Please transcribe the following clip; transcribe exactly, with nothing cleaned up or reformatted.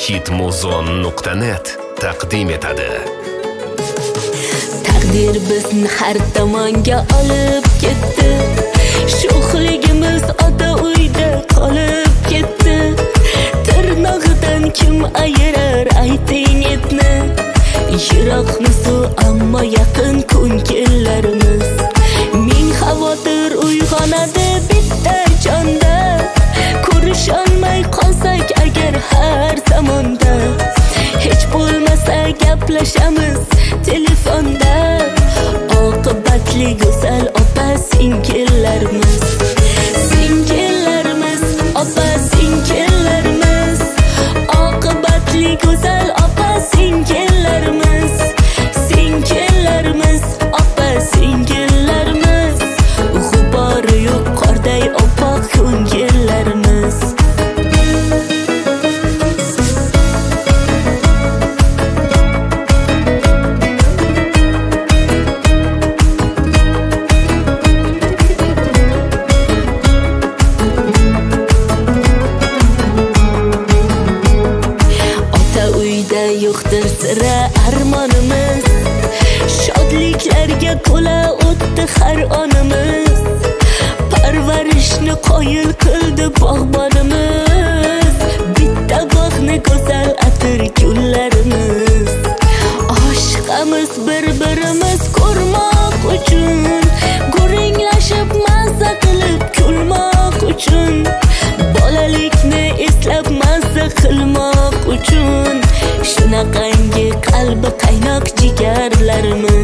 hitmuzon nuqta net taqdim etadi. Taqdir bizni har tomonga olib ketdi. Sho'xligimiz ota uyda qolib ketdi. Tirnog'idan kim ayirar ayting etni. Yiroqmisu ammo yaqin ko'ngillarimiz. Ming xavotir uyg'onadi bitta jonda. Ko'risholmay qolsak agar har zamonda. Hech bo'lmasa gaplashamiz telefonda. Oqibatli go'zal opa singillarimiz. Singillarimiz, opa singillarimiz. Oqibatli go'zal opa singillarimiz. Singillarimiz, opa singillarimiz. G'ubori yo'q qorday oppoq ko'ngillarimiz. Yo'qdir sira armonimiz. Shodliklarga to'la o'tdi har onimiz. Parvarishni qoyil qildi bog'bonimiz. Bitta bog'ni go'zal atir gullarimiz. Oshiqamiz bir-birimiz ko'rmoq uchun. Guringlashib mazza qilib kulmoq uchun. Bolalikni eslab mazza qilmoq uchun. Shunaqangi qalbi qaynoq jigarlarimiz.